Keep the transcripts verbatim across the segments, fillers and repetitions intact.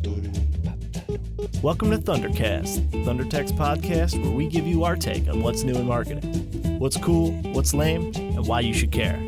Welcome to Thundercast, ThunderTech's podcast where we give you our take on what's new in marketing, what's cool, what's lame, and why you should care.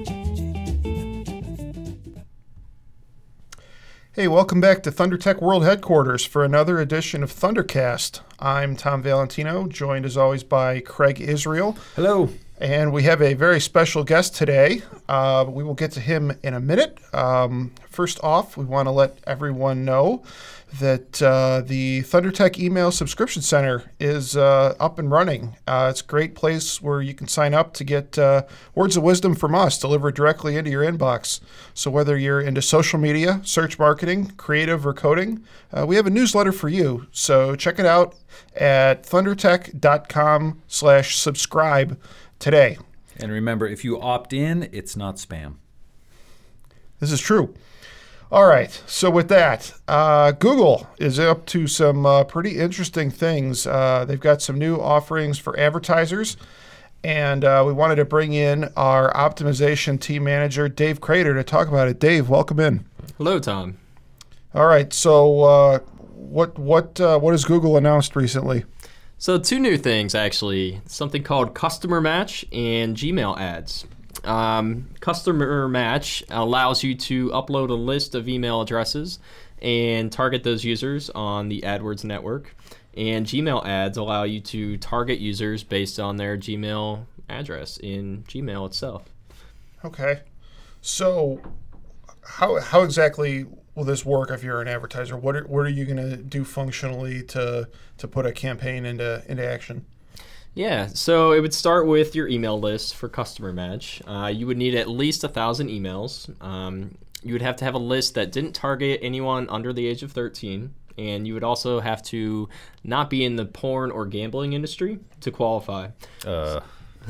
Hey, welcome back to ThunderTech World Headquarters for another edition of Thundercast. I'm Tom Valentino, joined as always by Craig Israel. Hello. And we have a very special guest today. Uh, we will get to him in a minute. Um, first off, we want to let everyone know that uh, the ThunderTech Email Subscription Center is uh, up and running. Uh, it's a great place where you can sign up to get uh, words of wisdom from us delivered directly into your inbox. So whether you're into social media, search marketing, creative, or coding, uh, we have a newsletter for you. So check it out at thundertech.com slash subscribe today. And remember, if you opt in, it's not spam. This is true. All right, so with that, uh, Google is up to some uh, pretty interesting things. Uh, they've got some new offerings for advertisers, and uh, we wanted to bring in our optimization team manager, Dave Crater, to talk about it. Dave, welcome in. Hello, Tom. All right, so uh, what what uh, what has Google announced recently? So two new things, actually. Something called Customer Match and Gmail ads. Um, Customer Match allows you to upload a list of email addresses and target those users on the AdWords network. And Gmail ads allow you to target users based on their Gmail address in Gmail itself. Okay. So how how exactly will this work if you're an advertiser? What are, what are you going to do functionally to to put a campaign into into action? Yeah, so it would start with your email list for Customer Match. Uh, you would need at least a thousand emails. Um, you would have to have a list that didn't target anyone under the age of thirteen, and you would also have to not be in the porn or gambling industry to qualify. Uh,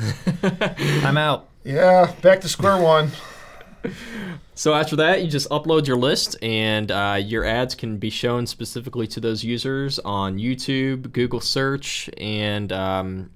I'm out. Yeah, back to square one. So after that, you just upload your list, and uh, your ads can be shown specifically to those users on YouTube, Google Search, and um,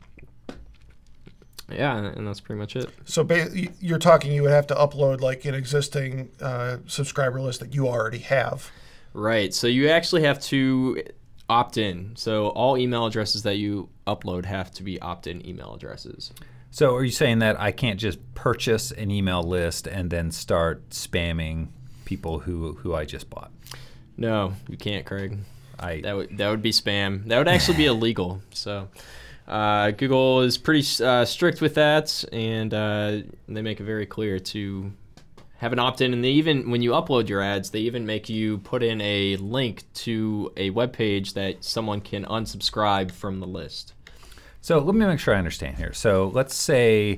yeah, and that's pretty much it. So ba- you're talking you would have to upload like an existing uh, subscriber list that you already have. Right. So you actually have to opt in. So all email addresses that you upload have to be opt-in email addresses. So are you saying that I can't just purchase an email list and then start spamming people who, who I just bought? No, you can't, Craig. I That would that would be spam. That would actually be illegal. So uh, Google is pretty uh, strict with that, and uh, they make it very clear to have an opt-in. And they even, when you upload your ads, they even make you put in a link to a web page that someone can unsubscribe from the list. So let me make sure I understand here. So let's say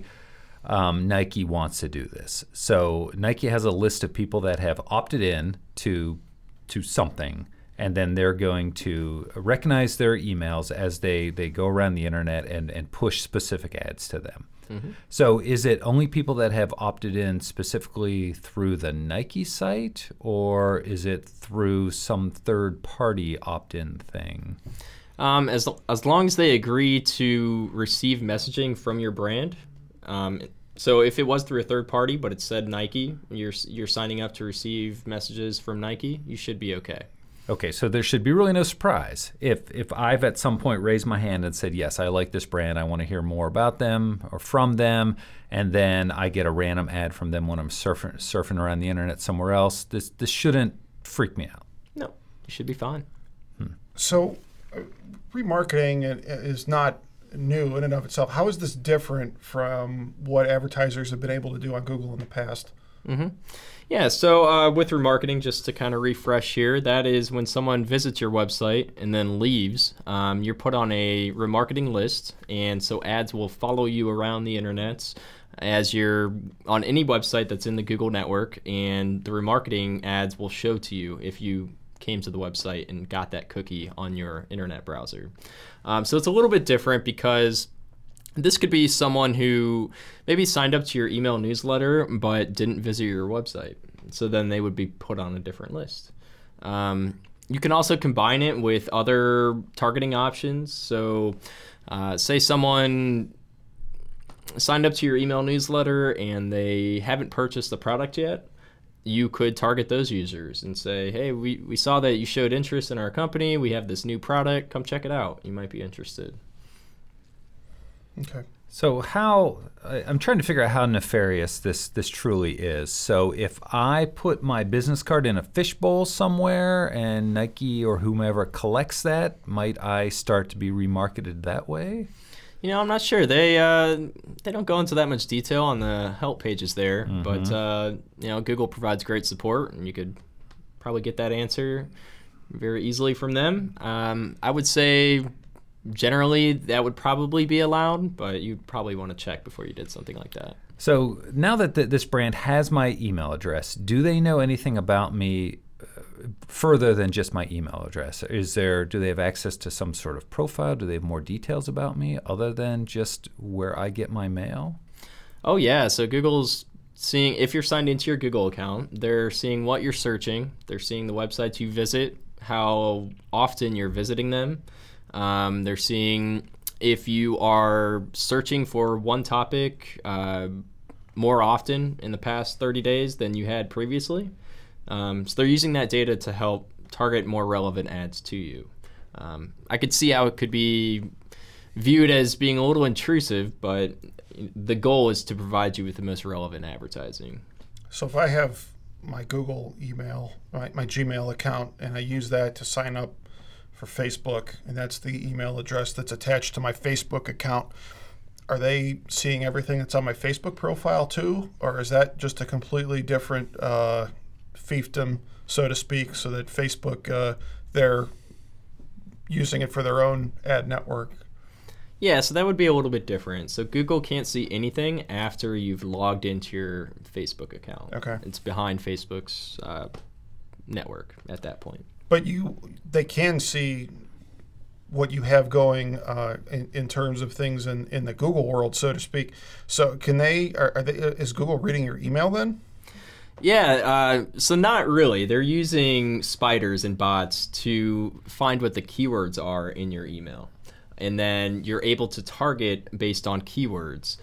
um, Nike wants to do this. So Nike has a list of people that have opted in to to something, and then they're going to recognize their emails as they, they go around the internet and, and push specific ads to them. Mm-hmm. So is it only people that have opted in specifically through the Nike site, or is it through some third-party opt-in thing? Um, as as long as they agree to receive messaging from your brand, um, so if it was through a third party but it said Nike, you're you're signing up to receive messages from Nike, you should be okay. Okay, so there should be really no surprise if if I've at some point raised my hand and said, yes, I like this brand, I want to hear more about them or from them, and then I get a random ad from them when I'm surfing surfing around the internet somewhere else. This this shouldn't freak me out. No, you should be fine. Hmm. So remarketing is not new in and of itself. How is this different from what advertisers have been able to do on Google in the past? Mm-hmm. Yeah, so uh, with remarketing, just to kind of refresh here, that is when someone visits your website and then leaves, um, you're put on a remarketing list, and so ads will follow you around the internet as you're on any website that's in the Google network, and the remarketing ads will show to you if you came to the website and got that cookie on your internet browser. Um, so it's a little bit different because this could be someone who maybe signed up to your email newsletter but didn't visit your website. So then they would be put on a different list. Um, you can also combine it with other targeting options. So uh, say someone signed up to your email newsletter and they haven't purchased the product yet. you could target those users and say, hey, we, we saw that you showed interest in our company. We have this new product. Come check it out. You might be interested. Okay. So how I- I'm trying to figure out how nefarious this this truly is. So if I put my business card in a fishbowl somewhere and Nike or whomever collects that, might I start to be remarketed that way? You know, I'm not sure. They uh, they don't go into that much detail on the help pages there, Mm-hmm. but uh, you know, Google provides great support, and you could probably get that answer very easily from them. Um, I would say generally that would probably be allowed, but you'd probably want to check before you did something like that. So now that th- this brand has my email address, do they know anything about me uh, further than just my email address? Is there, do they have access to some sort of profile? Do they have more details about me other than just where I get my mail? Oh yeah, so Google's seeing, if you're signed into your Google account, they're seeing what you're searching, they're seeing the websites you visit, how often you're visiting them. Um, they're seeing if you are searching for one topic uh, more often in the past thirty days than you had previously. Um, so they're using that data to help target more relevant ads to you. Um, I could see how it could be viewed as being a little intrusive, but the goal is to provide you with the most relevant advertising. So if I have my Google email, my, my Gmail account, and I use that to sign up for Facebook, and that's the email address that's attached to my Facebook account, are they seeing everything that's on my Facebook profile too? Or is that just a completely different uh, fiefdom, so to speak, so that Facebook, uh, they're using it for their own ad network? Yeah, so that would be a little bit different. So Google can't see anything after you've logged into your Facebook account. Okay. It's behind Facebook's uh, network at that point. But you, they can see what you have going uh, in, in terms of things in, in the Google world, so to speak. So can they, are, are they, is Google reading your email then? Yeah, uh, so not really. They're using spiders and bots to find what the keywords are in your email. And then you're able to target based on keywords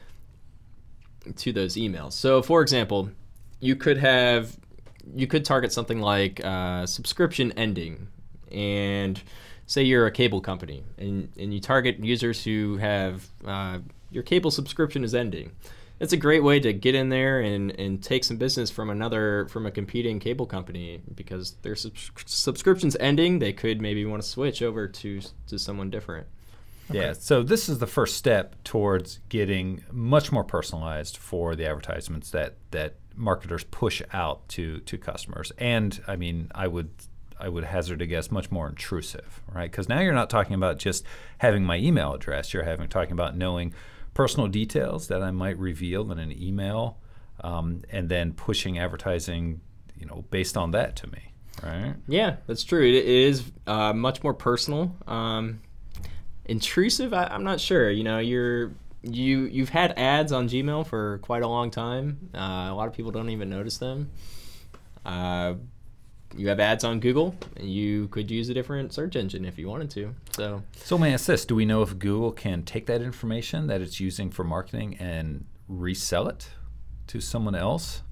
to those emails. So for example, you could have, you could target something like uh, subscription ending, and say you're a cable company and, and you target users who have, uh, your cable subscription is ending. It's a great way to get in there and, and take some business from another, from a competing cable company, because their subs- subscription's ending. They could maybe want to switch over to, to someone different. Okay. Yeah, so this is the first step towards getting much more personalized for the advertisements that, that marketers push out to, to customers. And I mean, I would I would hazard a guess much more intrusive, right? Because now you're not talking about just having my email address. You're having talking about knowing personal details that I might reveal in an email, um, and then pushing advertising, you know, based on that to me, right? Yeah, that's true. It, it is uh, much more personal. Um, intrusive, I, I'm not sure. You know, you're you you've had ads on Gmail for quite a long time. Uh, a lot of people don't even notice them. Uh, you have ads on Google, and you could use a different search engine if you wanted to. So, so may I ask this: do we know if Google can take that information that it's using for marketing and resell it to someone else?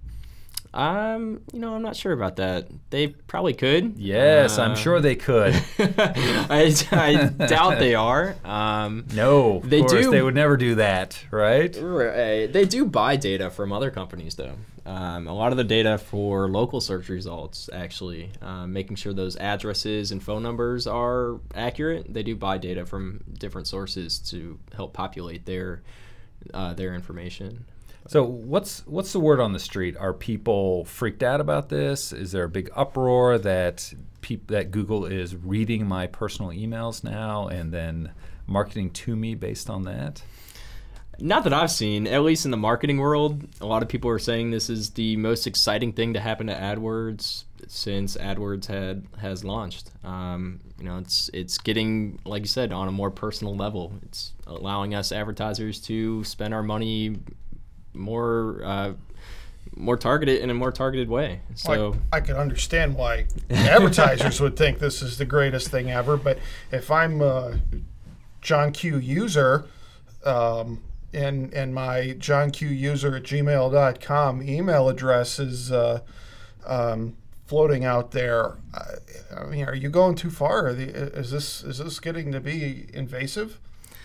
Um, you know, I'm not sure about that. They probably could. Yes, uh, I'm sure they could. I, I doubt they are. Um, no, of they course, do. They would never do that, right? Right. They do buy data from other companies, though. Um, a lot of the data for local search results, actually, um, making sure those addresses and phone numbers are accurate. They do buy data from different sources to help populate their uh, their information. So what's what's the word on the street? Are people freaked out about this? Is there a big uproar that peop- that Google is reading my personal emails now and then marketing to me based on that? Not that I've seen, at least in the marketing world. A lot of people are saying this is the most exciting thing to happen to AdWords since AdWords had has launched. Um, you know, it's it's getting, like you said, on a more personal level. It's allowing us advertisers to spend our money more uh, more targeted in a more targeted way. So Like, I could understand why advertisers would think this is the greatest thing ever, but if I'm a John Q user, um, and and my John Q user at gmail dot com email address is uh, um, floating out there. I, I mean, are you going too far? Are the, is this is this getting to be invasive?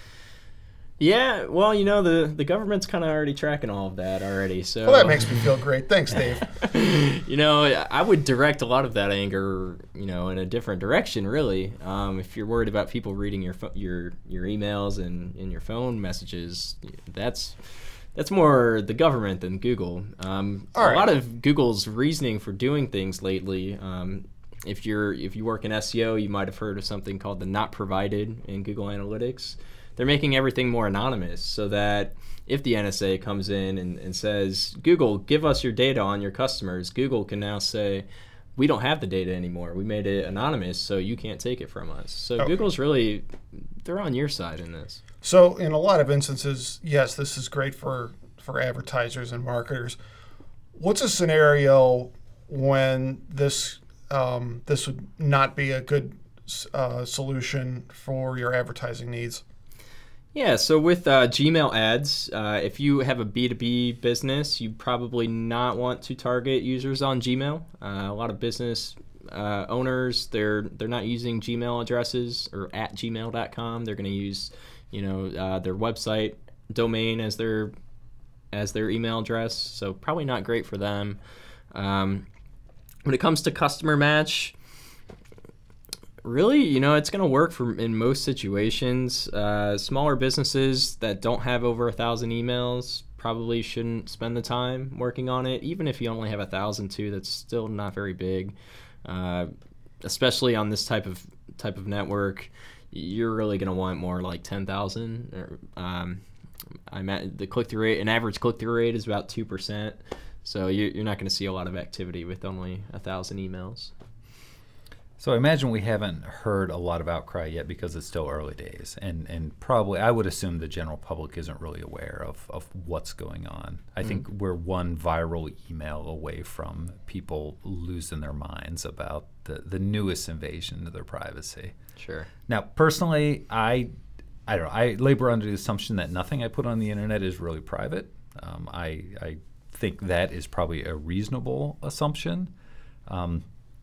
Yeah, well, you know, the, the government's kind of already tracking all of that already. So Well, that makes me feel great. Thanks, Dave. You know, I would direct a lot of that anger, you know, in a different direction, really. Um, if you're worried about people reading your pho- your your emails and, and your phone messages, that's that's more the government than Google. Um, All a right. lot of Google's reasoning for doing things lately. Um, if you're if you work in S E O, you might have heard of something called the not provided in Google Analytics. They're making everything more anonymous so that if the N S A comes in and, and says, Google, give us your data on your customers, Google can now say, we don't have the data anymore. We made it anonymous, so you can't take it from us. So Okay. Google's really, they're on your side in this. So in a lot of instances, yes, this is great for, for advertisers and marketers. What's a scenario when this um, this would not be a good uh, solution for your advertising needs? Yeah, so with uh, Gmail ads, uh, if you have a B two B business, you probably not want to target users on Gmail. Uh, a lot of business uh, owners, they're they're not using Gmail addresses or at gmail dot com. They're going to use, you know, uh, their website domain as their as their email address. So probably not great for them. Um, when it comes to customer match, really, you know, it's going to work for in most situations. Uh, smaller businesses that don't have over a thousand emails probably shouldn't spend the time working on it. Even if you only have a thousand too, that's still not very big. Uh, especially on this type of type of network, you're really going to want more like ten thousand. Or, um, I'm at the click through rate. An average click through rate is about two percent. So you're, you're not going to see a lot of activity with only a thousand emails. So I imagine we haven't heard a lot of outcry yet because it's still early days. And and probably I would assume the general public isn't really aware of, of what's going on. I mm. think we're one viral email away from people losing their minds about the, the newest invasion of their privacy. Sure. Now, personally, I I don't know. I labor under the assumption that nothing I put on the internet is really private. Um, I, I think that is probably a reasonable assumption. Um,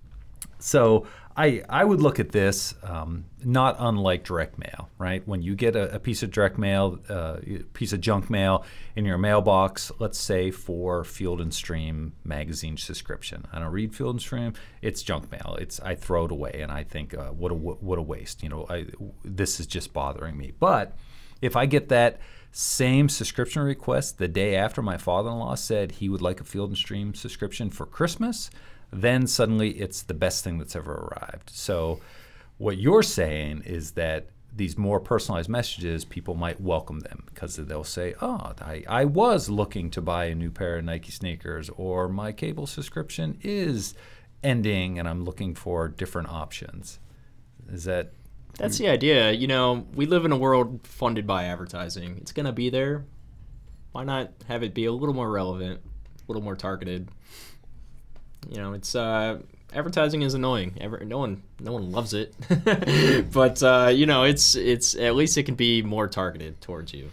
So I I would look at this um, not unlike direct mail, right? When you get a, a piece of direct mail, uh, a piece of junk mail in your mailbox, let's say for Field and Stream magazine subscription. I don't read Field and Stream. It's junk mail. It's I throw it away and I think uh, what a what a waste. You know, I, this is just bothering me. But if I get that same subscription request the day after my father-in-law said he would like a Field and Stream subscription for Christmas, then suddenly it's the best thing that's ever arrived. So what you're saying is that these more personalized messages, people might welcome them because they'll say, oh, I, I was looking to buy a new pair of Nike sneakers, or my cable subscription is ending and I'm looking for different options. Is that... That's the idea. You know, we live in a world funded by advertising. It's going to be there. Why not have it be a little more relevant, a little more targeted? You know, it's uh, advertising is annoying. Every, no one, no one loves it, but uh, you know, it's it's at least it can be more targeted towards you.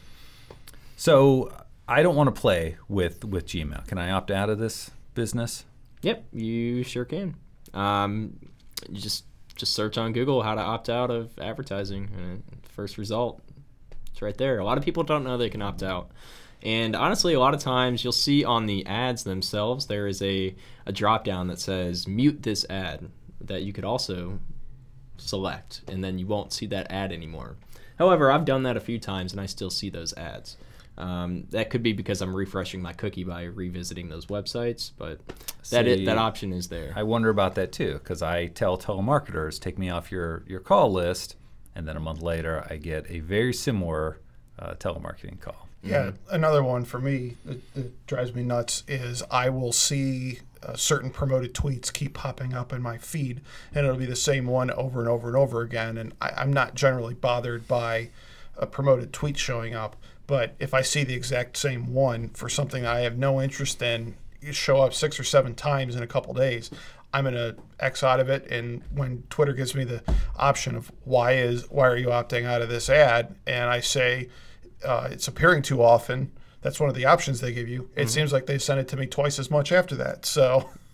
So I don't want to play with with Gmail. Can I opt out of this business? Yep, you sure can. Um, you just just search on Google how to opt out of advertising, and first result, it's right there. A lot of people don't know they can opt out. And honestly, a lot of times you'll see on the ads themselves, there is a, a drop down that says mute this ad that you could also select, and then you won't see that ad anymore. However, I've done that a few times and I still see those ads. Um, that could be because I'm refreshing my cookie by revisiting those websites, but that See, it, that option is there. I wonder about that too, because I tell telemarketers, take me off your, your call list, and then a month later I get a very similar uh, telemarketing call. Yeah, another one for me that, that drives me nuts is I will see uh, certain promoted tweets keep popping up in my feed, and it'll be the same one over and over and over again. And I, I'm not generally bothered by a promoted tweet showing up, but if I see the exact same one for something I have no interest in show up six or seven times in a couple days, I'm going to X out of it. And when Twitter gives me the option of why is why are you opting out of this ad, and I say, Uh, it's appearing too often, that's one of the options they give you. It mm-hmm. seems like they sent it to me twice as much after that. So,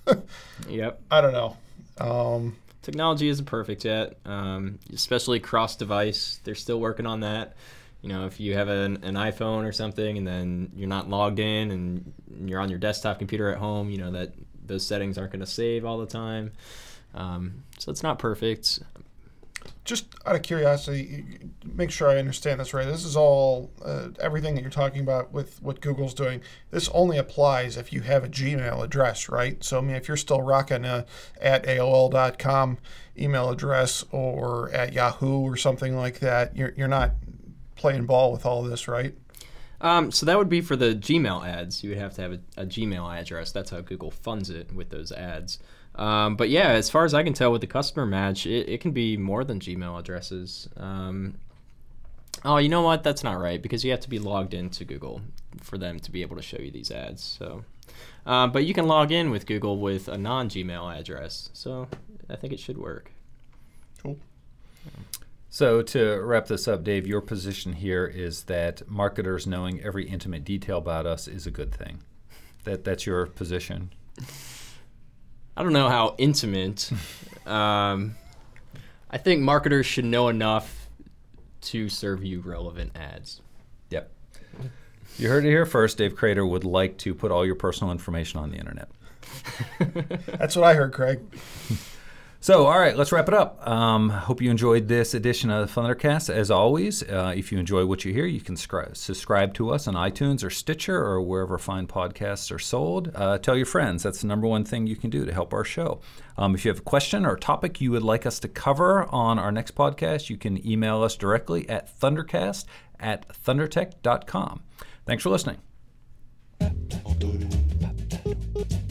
Yep. I don't know. Um, Technology isn't perfect yet, um, especially cross-device. They're still working on that. You know, if you have an, an iPhone or something and then you're not logged in and you're on your desktop computer at home, you know, that those settings aren't going to save all the time. Um, so it's not perfect. Just out of curiosity, make sure I understand this right. This is all, uh, everything that you're talking about with what Google's doing, this only applies if you have a Gmail address, right? So, I mean, if you're still rocking a at A O L dot com email address or at Yahoo or something like that, you're you're not playing ball with all this, right? Um, so that would be for the Gmail ads. You would have to have a, a Gmail address. That's how Google funds it with those ads. Um, but yeah, as far as I can tell with the customer match, it, it can be more than Gmail addresses. Um, oh, you know what? That's not right because you have to be logged into Google for them to be able to show you these ads. So, um, but you can log in with Google with a non-Gmail address. So I think it should work. Cool. So to wrap this up, Dave, your position here is that marketers knowing every intimate detail about us is a good thing. That that's your position. I don't know how intimate. um, I think marketers should know enough to serve you relevant ads. Yep. You heard it here first. Dave Crater would like to put all your personal information on the internet. That's what I heard, Craig. So, all right, let's wrap it up. Um, hope you enjoyed this edition of Thundercast. As always, uh, if you enjoy what you hear, you can scri- subscribe to us on iTunes or Stitcher or wherever fine podcasts are sold. Uh, tell your friends. That's the number one thing you can do to help our show. Um, if you have a question or a topic you would like us to cover on our next podcast, you can email us directly at thundercast at thundertech dot com. Thanks for listening.